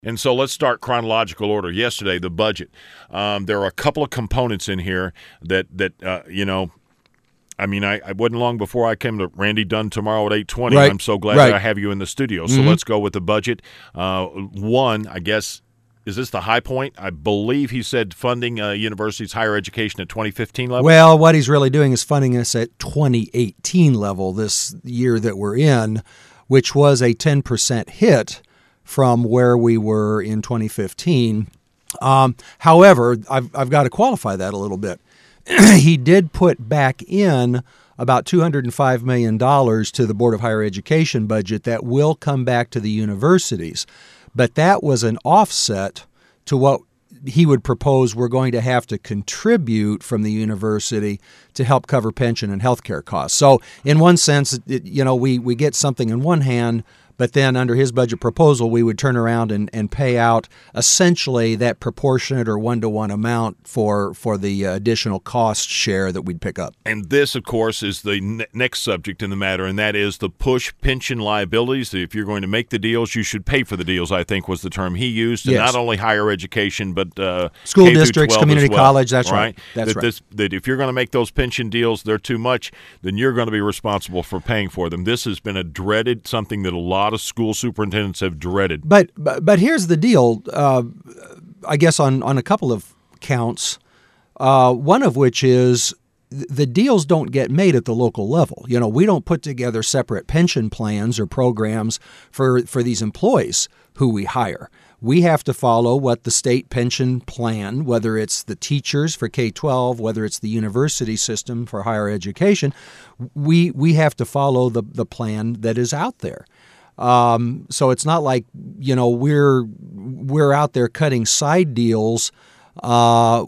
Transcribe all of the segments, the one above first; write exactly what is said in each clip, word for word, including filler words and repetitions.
And so let's start chronological order. Yesterday, the budget. Um, there are a couple of components in here that, that uh, you know, I mean, I, I wasn't long before I came to Randy Dunn tomorrow at eight twenty. Right. I'm so glad right. that I have you in the studio. So mm-hmm. let's go with the budget. Uh, one, I guess, is this the high point? I believe he said funding uh, universities' higher education at twenty fifteen level. Well, what he's really doing is funding us at twenty eighteen level this year that we're in, which was a ten percent hit from where we were in twenty fifteen. Um, however, I've, I've got to qualify that a little bit. He did put back in about two hundred five million dollars to the Board of Higher Education budget that will come back to the universities. But that was an offset to what he would propose we're going to have to contribute from the university to help cover pension and health care costs. So in one sense, it, you know, we, we get something in one hand, but then under his budget proposal, we would turn around and, and pay out essentially that proportionate or one-to-one amount for, for the additional cost share that we'd pick up. And this, of course, is the ne- next subject in the matter, and that is the push pension liabilities. If you're going to make the deals, you should pay for the deals, I think was the term he used. And yes. not only higher education, but uh, school K through districts, twelve community as well, college, that's right. right. That's that right. This, that if you're going to make those pension deals, they're too much, then you're going to be responsible for paying for them. This has been a dreaded, something that a lot of school superintendents have dreaded. But but, but here's the deal, uh, I guess on, on a couple of counts, uh, one of which is the deals don't get made at the local level. You know, we don't put together separate pension plans or programs for, for these employees who we hire. We have to follow what the state pension plan, whether it's the teachers for K twelve, whether it's the university system for higher education, we we have to follow the, the plan that is out there. Um, so it's not like, you know, we're we're out there cutting side deals. Uh,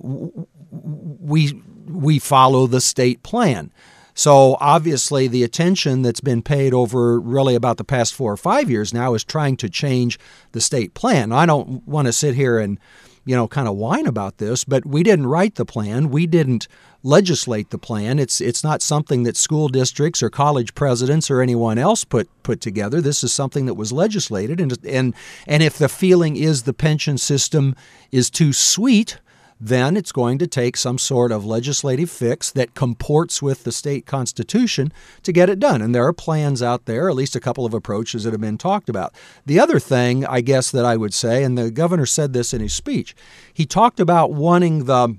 we we follow the state plan. So obviously the attention that's been paid over really about the past four or five years now is trying to change the state plan. I don't want to sit here and, you know, kind of whine about this, but we didn't write the plan. We didn't legislate the plan. It's it's not something that school districts or college presidents or anyone else put put together. This is something that was legislated, and and and if the feeling is the pension system is too sweet, then it's going to take some sort of legislative fix that comports with the state constitution to get it done. And there are plans out there, at least a couple of approaches that have been talked about. The other thing, I guess, that I would say, and the governor said this in his speech, he talked about wanting the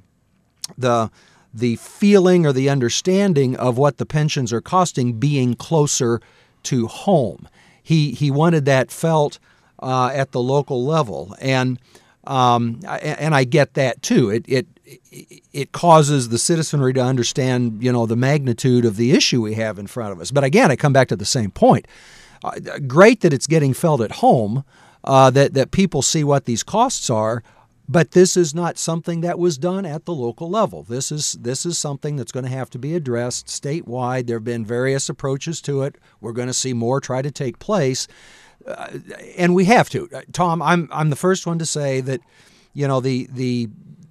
the the feeling or the understanding of what the pensions are costing being closer to home. He he wanted that felt uh, at the local level, and um, and I get that too. It it it causes the citizenry to understand, you know, the magnitude of the issue we have in front of us. But again, I come back to the same point. Uh, great that it's getting felt at home, uh, that that people see what these costs are. But this is not something that was done at the local level. This is this is something that's going to have to be addressed statewide. There have been various approaches to it. We're going to see more try to take place, uh, and we have to. Tom, I'm I'm the first one to say that, you know, the the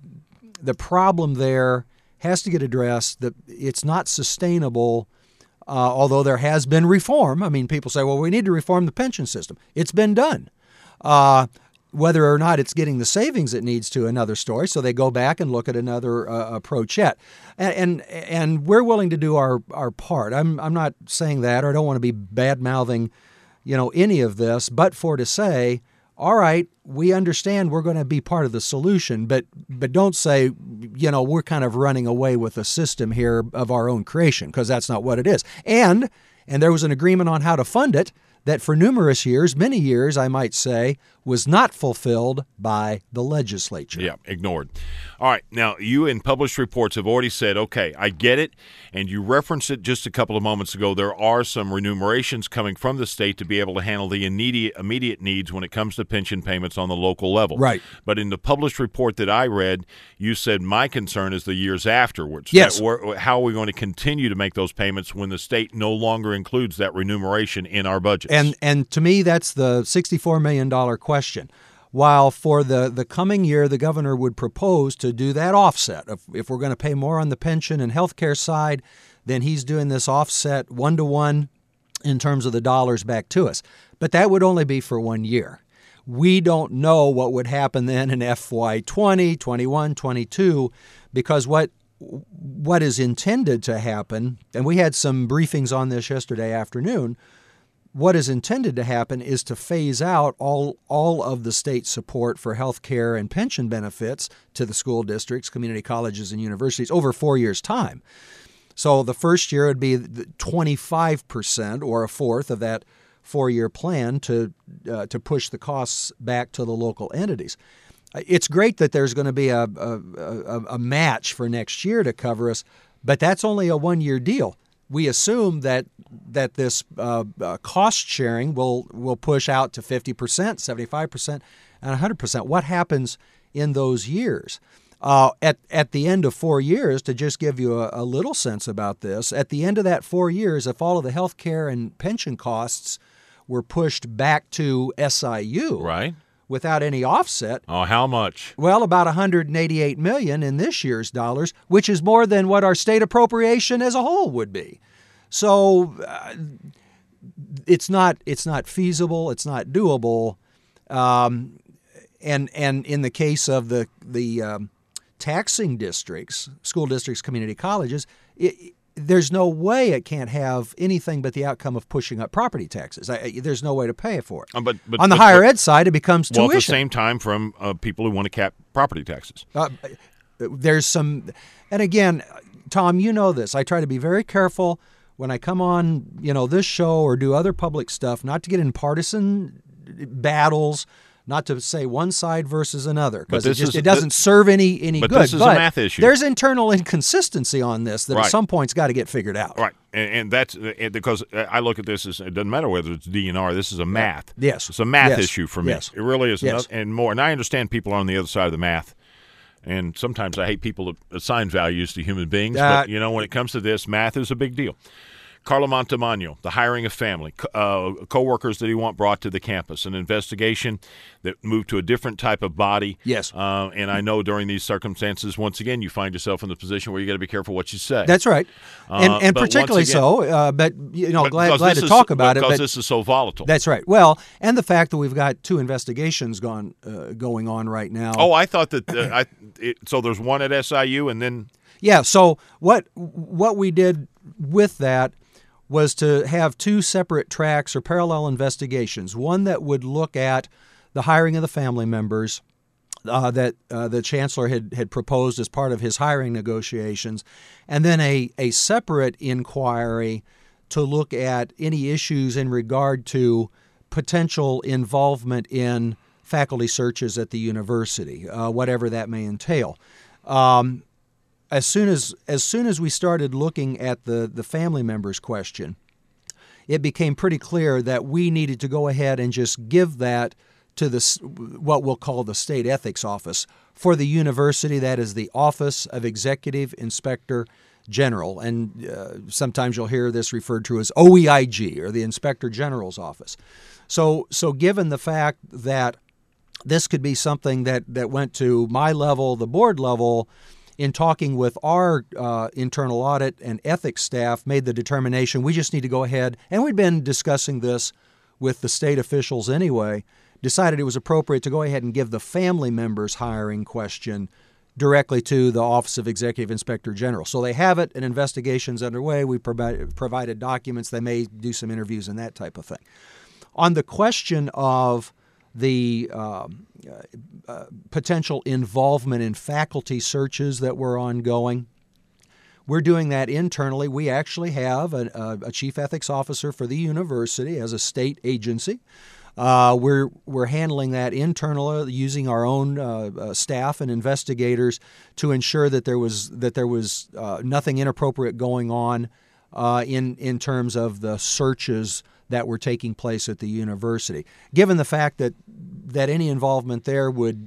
the problem there has to get addressed. That it's not sustainable. Uh, although there has been reform. I mean, people say, well, we need to reform the pension system. It's been done. Uh, Whether or not it's getting the savings it needs to, another story. So they go back and look at another uh, approach yet, and, and and we're willing to do our our part. I'm I'm not saying that, or I don't want to be bad mouthing, you know, any of this, but for to say, all right, we understand we're going to be part of the solution, but but don't say, you know, we're kind of running away with a system here of our own creation, because that's not what it is. And and there was an agreement on how to fund it that for numerous years, many years, I might say, was not fulfilled by the legislature. Yeah, ignored. All right. Now, you in published reports have already said, okay, I get it, and you referenced it just a couple of moments ago. There are some remunerations coming from the state to be able to handle the immediate, immediate needs when it comes to pension payments on the local level. Right. But in the published report that I read, you said my concern is the years afterwards. Yes. That how are we going to continue to make those payments when the state no longer includes that remuneration in our budgets? And and to me, that's the sixty-four million dollars question. While for the, the coming year, the governor would propose to do that offset. If, if we're going to pay more on the pension and health care side, then he's doing this offset one-to-one in terms of the dollars back to us. But that would only be for one year. We don't know what would happen then in F Y twenty, twenty-one, twenty-two, because what what is intended to happen, and we had some briefings on this yesterday afternoon, what is intended to happen is to phase out all all of the state support for health care and pension benefits to the school districts, community colleges, and universities over four years' time. So the first year would be twenty-five percent or a fourth of that four-year plan to uh, to push the costs back to the local entities. It's great that there's going to be a, a, a, a match for next year to cover us, but that's only a one-year deal. We assume that that this uh, uh, cost sharing will will push out to fifty percent, seventy-five percent, and one hundred percent. What happens in those years? Uh, at, at the end of four years, to just give you a, a little sense about this, at the end of that four years, if all of the health care and pension costs were pushed back to S I U right. without any offset. Oh, how much? Well, about one hundred eighty-eight million dollars in this year's dollars, which is more than what our state appropriation as a whole would be. So uh, it's not it's not feasible. It's not doable. Um, and and in the case of the the um, taxing districts, school districts, community colleges, it, there's no way it can't have anything but the outcome of pushing up property taxes. I, there's no way to pay for it. Um, but, but, On the but, higher but, ed side, it becomes well, tuition. at the same time from uh, people who want to cap property taxes. Uh, there's some, and again, Tom, you know this. I try to be very careful when I come on, you know, this show or do other public stuff, not to get in partisan battles, not to say one side versus another, because it, just, it doesn't this, serve any any but good. This is but a math issue. There's internal inconsistency on this that right. at some point's got to get figured out. Right, and, and that's and because I look at this as it doesn't matter whether it's D N R. This is a math. Yes, it's a math yes. issue for me. Yes. It really is, yes. and more. And I understand people are on the other side of the math. And sometimes I hate people that assign values to human beings, uh, but you know when it comes to this, math is a big deal. Carlo Montemagno, the hiring of family, uh, co-workers that he want brought to the campus, an investigation that moved to a different type of body. Yes. Uh, and I know during these circumstances, once again, you find yourself in the position where you got to be careful what you say. That's right. And, uh, and particularly again, so, uh, but, you know, but glad, glad to is, talk about it. Because but this is so volatile. That's right. Well, and the fact that we've got two investigations gone uh, going on right now. Oh, I thought that, uh, I it, so there's one at S I U and then. Yeah, so what what we did with that was to have two separate tracks or parallel investigations. One that would look at the hiring of the family members uh, that uh, the chancellor had, had proposed as part of his hiring negotiations, and then a, a separate inquiry to look at any issues in regard to potential involvement in faculty searches at the university, uh, whatever that may entail. Um, As soon as as soon as we started looking at the, the family members question, it became pretty clear that we needed to go ahead and just give that to the what we'll call the state ethics office for the university. That is the Office of Executive Inspector General, and uh, sometimes you'll hear this referred to as O E I G, or the Inspector General's office. So so given the fact that this could be something that that went to my level, the board level, in talking with our uh, internal audit and ethics staff, made the determination we just need to go ahead, and we'd been discussing this with the state officials anyway, decided it was appropriate to go ahead and give the family members hiring question directly to the Office of Executive Inspector General. So they have it, an investigation's underway. We provided, provided documents. They may do some interviews and that type of thing. On the question of the uh, uh, potential involvement in faculty searches that were ongoing, we're doing that internally. We actually have a, a, a chief ethics officer for the university as a state agency. Uh, we're we're handling that internally using our own uh, uh, staff and investigators to ensure that there was that there was uh, nothing inappropriate going on uh, in in terms of the searches that were taking place at the university. Given the fact that that any involvement there would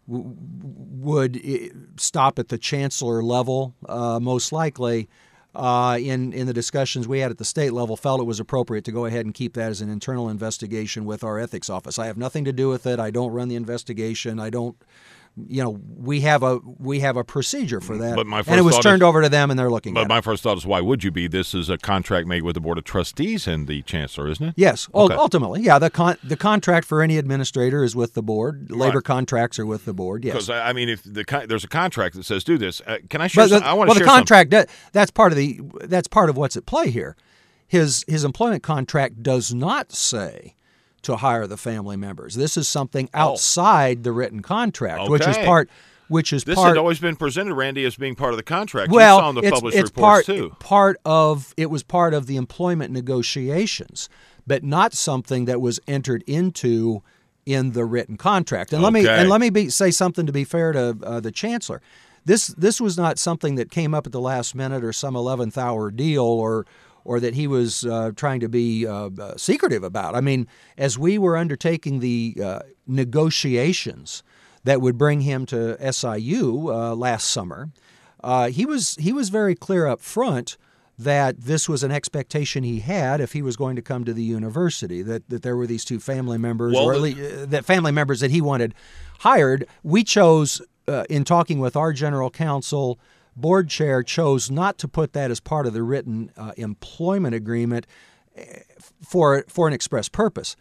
would stop at the chancellor level, uh, most likely, uh, in in the discussions we had at the state level, felt it was appropriate to go ahead and keep that as an internal investigation with our ethics office. I have nothing to do with it. I don't run the investigation. I don't you know, we have a we have a procedure for that. But my first and it was thought turned is, over to them, and they're looking But at my it. first thought is, why would you be? This is a contract made with the Board of Trustees and the Chancellor, isn't it? Yes, Okay. ultimately, yeah. The con- the contract for any administrator is with the board. Labor Right. contracts are with the board. Yes, Because I mean, if the con- there's a contract that says do this, uh, can I share? but the, some, I want well, to the share contract that, that's part of the that's part of what's at play here. His his employment contract does not say to hire the family members. This is something outside the written contract, which is Okay. part. Which is This part. had always been presented, Randy, as being part of the contract. Well, you saw in the it's, published it's reports part, too. part of it was part of the employment negotiations, but not something that was entered into in the written contract. And let me Okay. and let me be, say something to be fair to uh, the chancellor. This this was not something that came up at the last minute or some eleventh hour deal or or that he was uh, trying to be uh, uh, secretive about. I mean, as we were undertaking the uh, negotiations that would bring him to S I U uh, last summer, uh, he was he was very clear up front that this was an expectation he had if he was going to come to the university, that, that there were these two family members, Well, or at the- least, uh, that family members that he wanted hired. We chose, uh, in talking with our general counsel, board chair chose not to put that as part of the written uh, employment agreement uh, for for an express purpose.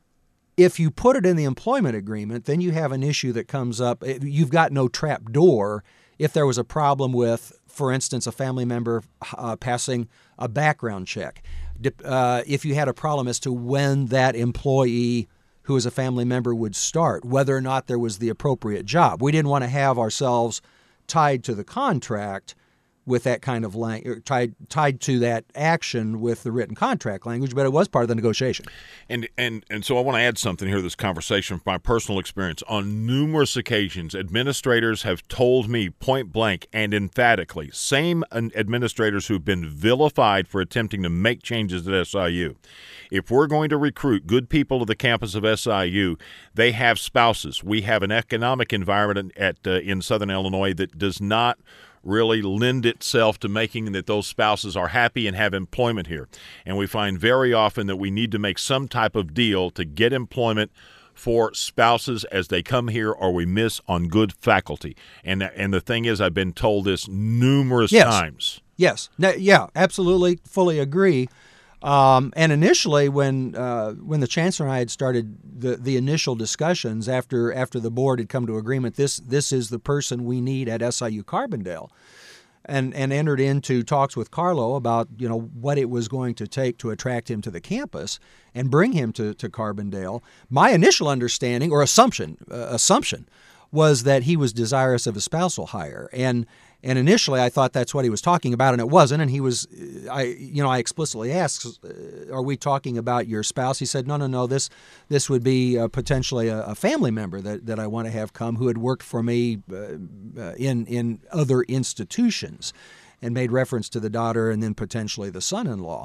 If you put it in the employment agreement, then you have an issue that comes up. You've got no trap door if there was a problem with, for instance, a family member uh, passing a background check. Uh, if you had a problem as to when that employee who is a family member would start, whether or not there was the appropriate job. We didn't want to have ourselves tied to the contract with that kind of language, tied tied to that action with the written contract language, but it was part of the negotiation. And and and so I want to add something here to this conversation from my personal experience. On numerous occasions, administrators have told me point blank and emphatically, same administrators who've been vilified for attempting to make changes at S I U, if we're going to recruit good people to the campus of S I U, they have spouses. We have an economic environment at uh, in Southern Illinois that does not really lend itself to making that those spouses are happy and have employment here. And we find very often that we need to make some type of deal to get employment for spouses as they come here, or we miss on good faculty. And and the thing is, I've been told this numerous Yes. times. Yes. No, yeah, absolutely, fully agree. Um, and initially, when uh, when the chancellor and I had started the, the initial discussions after after the board had come to agreement, this this is the person we need at S I U Carbondale, and and entered into talks with Carlo about you know what it was going to take to attract him to the campus and bring him to, to Carbondale. My initial understanding or assumption uh, assumption was that he was desirous of a spousal hire, and and initially I thought that's what he was talking about, and it wasn't. And he was, I you know I explicitly asked, "Are we talking about your spouse?" He said, "No, no, no. This this would be uh, potentially a, a family member that, that I want to have come who had worked for me uh, in in other institutions," and made reference to the daughter and then potentially the son-in-law.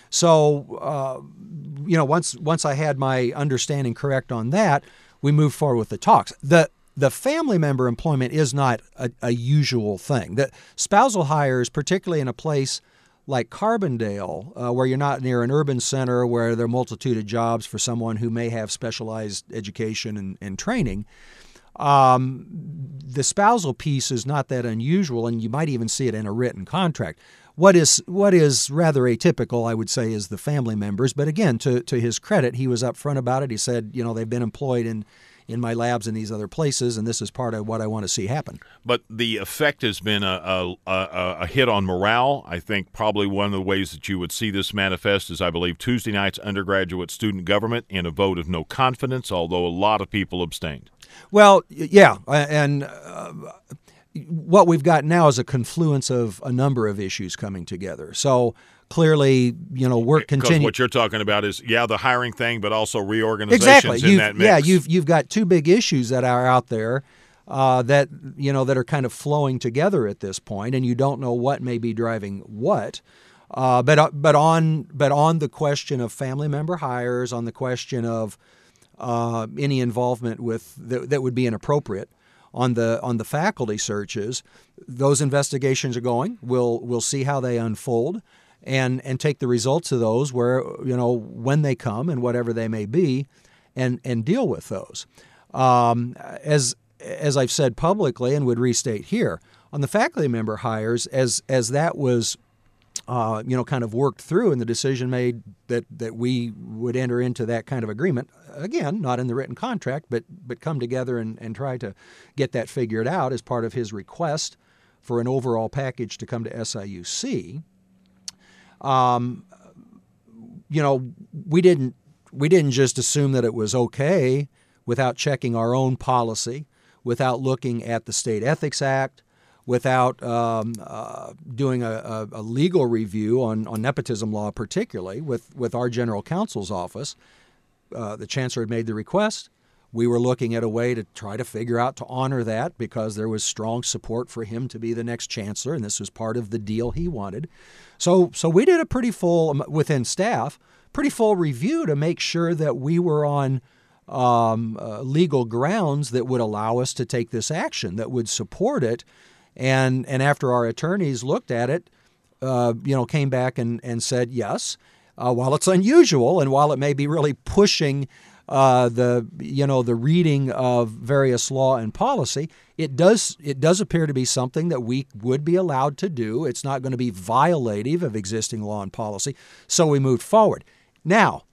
So uh, you know once once I had my understanding correct on that, we moved forward with the talks. The The family member employment is not a, a usual thing. The spousal hires, particularly in a place like Carbondale, uh, where you're not near an urban center where there are a multitude of jobs for someone who may have specialized education and, and training, um, the spousal piece is not that unusual, and you might even see it in a written contract. What is what is rather atypical, I would say, is the family members. But again, to, to his credit, he was upfront about it. He said, you know, they've been employed in in my labs in these other places, and this is part of what I want to see happen. But the effect has been a, a, a, a hit on morale. I think probably one of the ways that you would see this manifest is, I believe, Tuesday night's undergraduate student government in a vote of no confidence, although a lot of people abstained. Well, yeah, and uh, what we've got now is a confluence of a number of issues coming together. So clearly, you know, work Because continues. what you're talking about is, yeah, the hiring thing, but also reorganizations Exactly. in You've, that mix. yeah, you've you've got two big issues that are out there uh, that you know that are kind of flowing together at this point, and you don't know what may be driving what. Uh, but uh, but on but on the question of family member hires, on the question of uh, any involvement with that, that would be inappropriate on the on the faculty searches, those investigations are going. We'll we'll see how they unfold. And and take the results of those where, you know, when they come and whatever they may be, and, and deal with those. Um, as as I've said publicly and would restate here, on the faculty member hires, as as that was, uh, you know, kind of worked through and the decision made that, that we would enter into that kind of agreement, again, not in the written contract, but but come together and, and try to get that figured out as part of his request for an overall package to come to S I U C. Um, you know, we didn't we didn't just assume that it was okay without checking our own policy, without looking at the State Ethics Act, without um, uh, doing a, a, a legal review on, on nepotism law, particularly with, with our general counsel's office. Uh, the chancellor had made the request. We were looking at a way to try to figure out to honor that because there was strong support for him to be the next chancellor, and this was part of the deal he wanted. So, so we did a pretty full, within staff, pretty full review to make sure that we were on um, uh, legal grounds that would allow us to take this action, that would support it. And and after our attorneys looked at it, uh, you know, came back and, and said, yes, uh, while it's unusual and while it may be really pushing uh, the, you know, the reading of various law and policy, it does it does appear to be something that we would be allowed to do. It's not going to be violative of existing law and policy. So we moved forward. Now,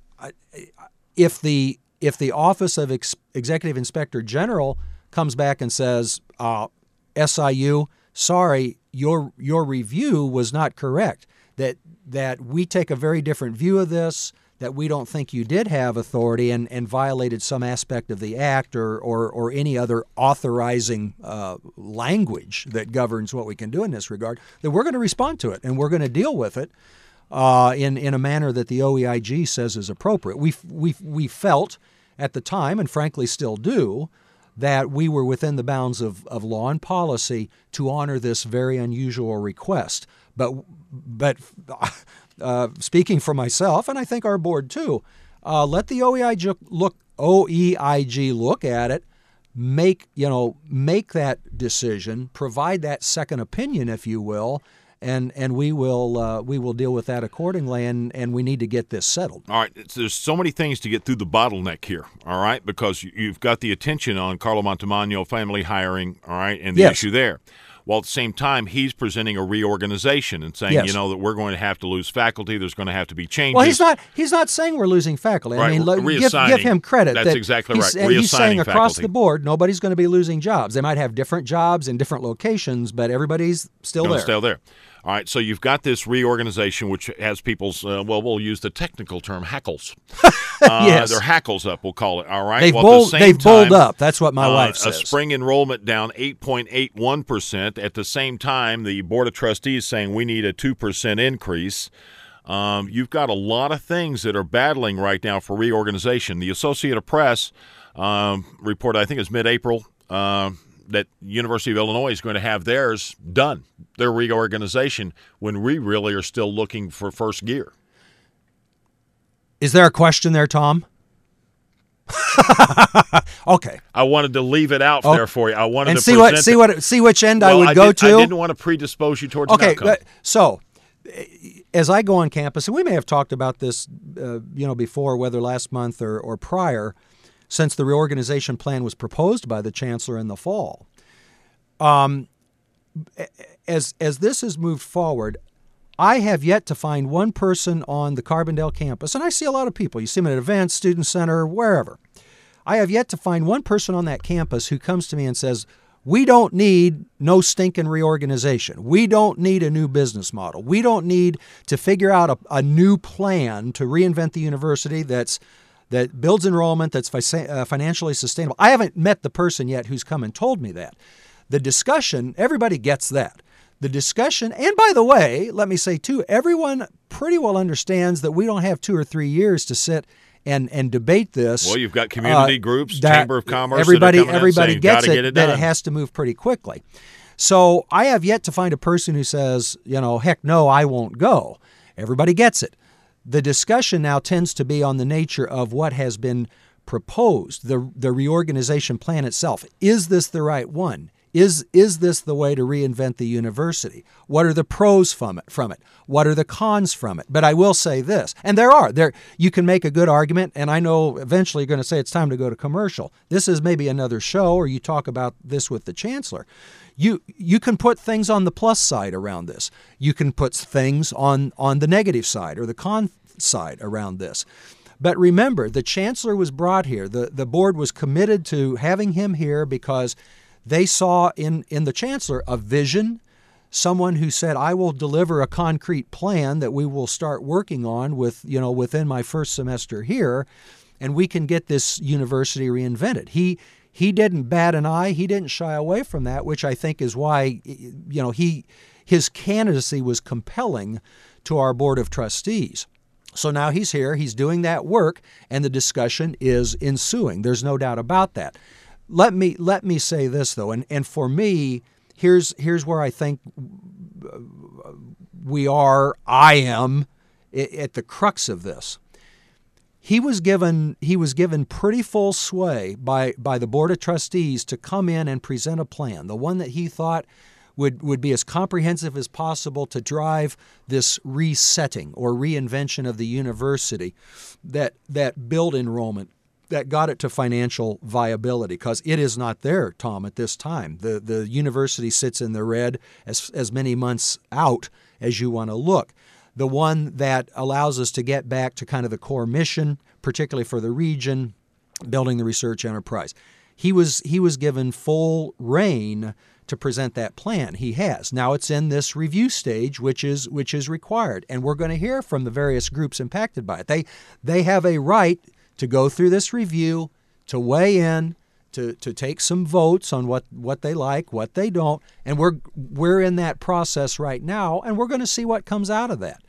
if the if the Office of Ex- Executive Inspector General comes back and says, uh, S I U, sorry, your your review was not correct, that that we take a very different view of this, that we don't think you did have authority and, and violated some aspect of the act or or, or any other authorizing uh, language that governs what we can do in this regard, then we're going to respond to it and we're going to deal with it uh, in, in a manner that the O E I G says is appropriate. We, we, we felt at the time, and frankly still do, that we were within the bounds of, of law and policy to honor this very unusual request. But but uh, speaking for myself, and I think our board too, uh, let the O E I G look O E I G look at it, make you know make that decision, provide that second opinion, if you will, and and we will uh, we will deal with that accordingly, and, and we need to get this settled. All right, there's so many things to get through the bottleneck here, all right, because you've got the attention on Carlo Montemagno family hiring, all right, and the yes. issue there. While at the same time, he's presenting a reorganization and saying, yes. you know, that we're going to have to lose faculty, there's going to have to be changes. Well, he's not he's not saying we're losing faculty. Right, I mean, look, give, reassigning. give him credit. That's that exactly he's, right. He's saying across faculty. the board, nobody's going to be losing jobs. They might have different jobs in different locations, but everybody's still Gonna there. Still there. All right, so you've got this reorganization, which has people's, uh, well, we'll use the technical term, hackles. Uh, yes. They're hackles up, we'll call it, all right? They've, well, bold, at the same they've time, bowled up. That's what my uh, wife says. A spring enrollment down eight point eight one percent. At the same time, the Board of Trustees saying we need a two percent increase. Um, you've got a lot of things that are battling right now for reorganization. The Associated Press um, reported, I think it was mid-April, uh, that University of Illinois is going to have theirs done, their reorganization, when we really are still looking for first gear. Is there a question there, Tom? Okay. I wanted to leave it out oh. there for you. I wanted and to see present what see it. what see which end well, I would I go did, to. I didn't want to predispose you towards okay, an outcome. Okay, so as I go on campus, and we may have talked about this, uh, you know, before, whether last month or, or prior, since the reorganization plan was proposed by the chancellor in the fall. Um, as as this has moved forward, I have yet to find one person on the Carbondale campus, and I see a lot of people. You see them at events, student center, wherever. I have yet to find one person on that campus who comes to me and says, we don't need no stinking reorganization. We don't need a new business model. We don't need to figure out a, a new plan to reinvent the university that's that builds enrollment, that's fi- uh, financially sustainable. I haven't met the person yet who's come and told me that. The discussion, everybody gets that. The discussion, and by the way, let me say too, everyone pretty well understands that we don't have two or three years to sit and, and debate this. Well, you've got community uh, groups, that Chamber of Commerce. Everybody, that are coming everybody saying, gets Gotta it, get it that done. it has to move pretty quickly. So I have yet to find a person who says, you know, heck no, I won't go. Everybody gets it. The discussion now tends to be on the nature of what has been proposed, the the reorganization plan itself. Is this the right one? Is is this the way to reinvent the university? What are the pros from it? From it? What are the cons from it? But I will say this, and there are there. You can make a good argument, and I know eventually you're going to say it's time to go to commercial. This is maybe another show, or you talk about this with the chancellor. You you can put things on the plus side around this. You can put things on on the negative side or the con side around this. But remember, the chancellor was brought here. The the board was committed to having him here because they saw in, in the chancellor a vision, someone who said, I will deliver a concrete plan that we will start working on with, you know, within my first semester here, and we can get this university reinvented. He he didn't bat an eye. He didn't shy away from that, which I think is why, you know, he his candidacy was compelling to our Board of Trustees. So now he's here, he's doing that work, and the discussion is ensuing. There's no doubt about that. Let me let me say this, though, and, and for me, here's here's where I think we are, I am, at the crux of this. He was given he was given pretty full sway by, by the Board of Trustees to come in and present a plan, the one that he thought would, would be as comprehensive as possible to drive this resetting or reinvention of the university that that built enrollment, that got it to financial viability, because it is not there, Tom, at this time. The the university sits in the red as, as many months out as you want to look. The one that allows us to get back to kind of the core mission, particularly for the region, building the research enterprise. He was he was given full rein to present that plan. He has. Now it's in this review stage, which is which is required, and we're going to hear from the various groups impacted by it. They they have a right to go through this review, to weigh in, to to take some votes on what, what they like, what they don't, and we're we're in that process right now, and we're going to see what comes out of that.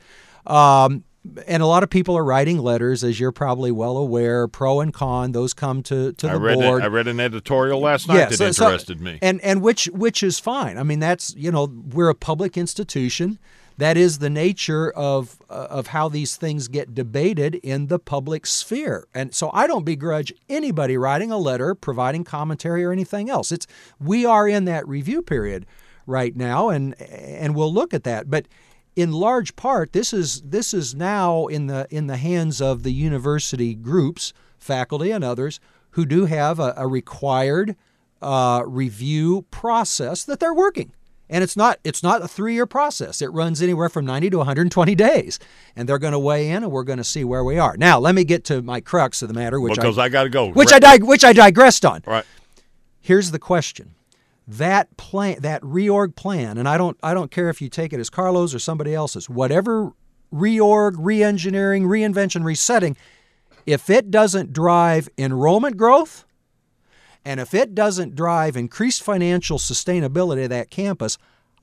Um, and a lot of people are writing letters, as you're probably well aware, pro and con. Those come to, to the I read board. A, I read an editorial last night yeah, that so, interested so, me, and and which which is fine. I mean, that's, you know, we're a public institution. That is the nature of uh, of how these things get debated in the public sphere. And so I don't begrudge anybody writing a letter, providing commentary or anything else. It's we are in that review period right now, and and we'll look at that. But in large part, this is this is now in the in the hands of the university groups, faculty and others, who do have a, a required uh, review process that they're working. And it's not it's not a three-year process. It runs anywhere from ninety to one hundred twenty days. And they're going to weigh in, and we're going to see where we are. Now, let me get to my crux of the matter, which because I, I got to go. Which I dig- which I digressed on. Right. Here's the question. That plan, that reorg plan, and I don't I don't care if you take it as Carlos or somebody else's, whatever reorg, re-engineering, reinvention, resetting, if it doesn't drive enrollment growth, and if it doesn't drive increased financial sustainability of that campus,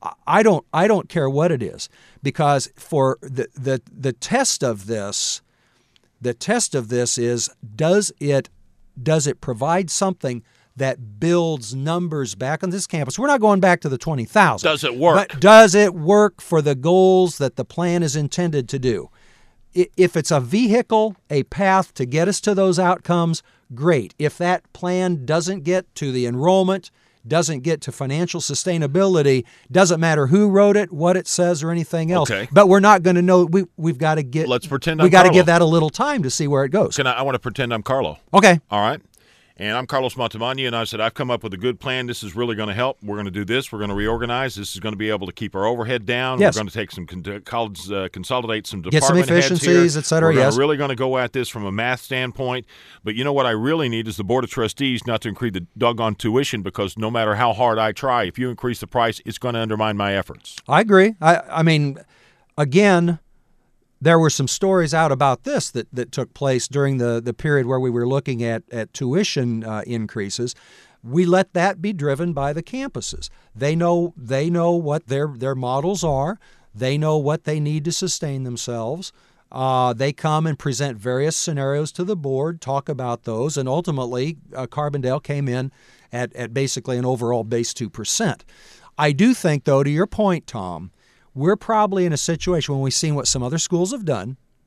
I don't I don't care what it is, because for the the the test of this, the test of this is does it does it provide something that builds numbers back on this campus? We're not going back to the twenty thousand. Does it work? But does it work for the goals that the plan is intended to do? If it's a vehicle, a path to get us to those outcomes, great. If that plan doesn't get to the enrollment, doesn't get to financial sustainability, doesn't matter who wrote it, what it says, or anything else. Okay. But we're not going to know. We we've got to get. Let's pretend we I'm got to Carlo. give that a little time to see where it goes. Can I, I want to pretend I'm Carlo. Okay. All right. And I'm Carlos Montemagna, and I said, I've come up with a good plan. This is really going to help. We're going to do this. We're going to reorganize. This is going to be able to keep our overhead down. Yes. We're going to take some con- college, uh, consolidate some Get some department heads efficiencies, here. et cetera, We're gonna yes. really going to go at this from a math standpoint. But you know what I really need is the Board of Trustees not to increase the doggone tuition, because no matter how hard I try, if you increase the price, it's going to undermine my efforts. I agree. I, I mean, again, there were some stories out about this that, that took place during the, the period where we were looking at, at tuition uh, increases. We let that be driven by the campuses. They know they know what their their models are. They know what they need to sustain themselves. Uh, they come and present various scenarios to the board, talk about those, and ultimately uh, Carbondale came in at, at basically an overall base two percent. I do think, though, to your point, Tom, we're probably in a situation when we've seen what some other schools have done,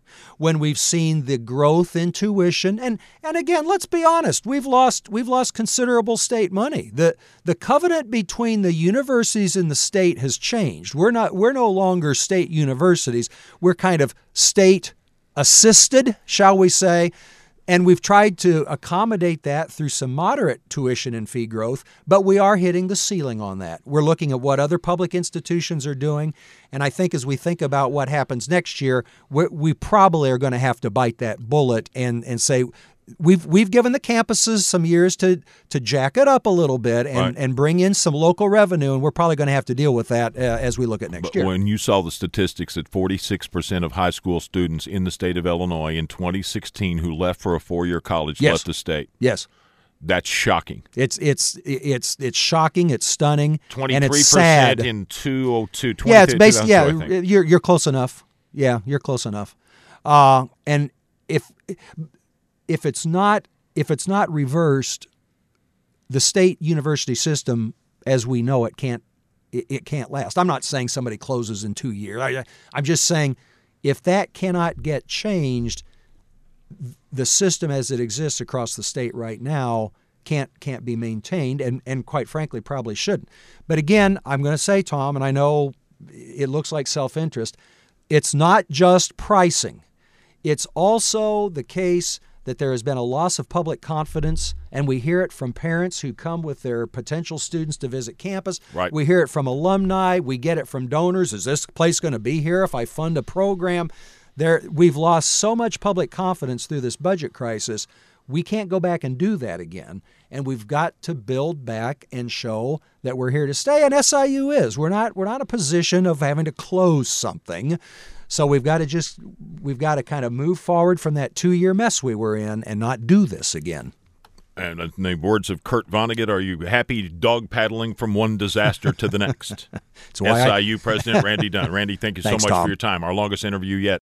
when we've seen the growth in tuition. And and again, let's be honest, we've lost we've lost considerable state money. The the covenant between the universities and the state has changed. We're not we're no longer state universities. We're kind of state assisted, shall we say. And we've tried to accommodate that through some moderate tuition and fee growth, but we are hitting the ceiling on that. We're looking at what other public institutions are doing, and I think as we think about what happens next year, we, we probably are going to have to bite that bullet and, and say, We've we've given the campuses some years to to jack it up a little bit and, right. and bring in some local revenue, and we're probably going to have to deal with that uh, as we look at next but year. When you saw the statistics that forty-six percent of high school students in the state of Illinois in twenty sixteen who left for a four-year college Yes. left the state, Yes. that's shocking. It's it's it's it's shocking. It's stunning, twenty-three and percent it's sad. in two oh two. Yeah, it's basically yeah. I think. You're you're close enough. Yeah, you're close enough. Uh, and if if it's not if it's not reversed, the state university system as we know it can't it, it can't last. I'm not saying somebody closes in two years. I, I'm just saying if that cannot get changed, the system as it exists across the state right now can't can't be maintained, and, and quite frankly probably shouldn't. But again, I'm going to say, Tom, and I know it looks like self-interest, it's not just pricing. It's also the case that there has been a loss of public confidence, and we hear it from parents who come with their potential students to visit campus. Right. We hear it from alumni. We get it from donors. Is this place going to be here if I fund a program? There, we've lost so much public confidence through this budget crisis. We can't go back and do that again, and we've got to build back and show that we're here to stay. And S I U is. We're not. We're not in a position of having to close something. So we've got to just we've got to kind of move forward from that two-year mess we were in and not do this again. And in the words of Kurt Vonnegut, are you happy dog paddling from one disaster to the next? That's why S I U I- President Randy Dunn. Randy, thank you Thanks, so much Tom. for your time. Our longest interview yet.